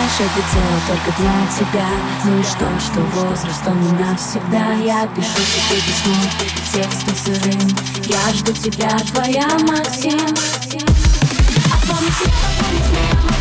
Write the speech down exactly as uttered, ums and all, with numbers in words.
знаешь, это дело только для тебя. Ну и что, что возраст, он не навсегда. Я пишу тебе письмо, текстом сырым. Я жду тебя, твоя Максим. А помнишь,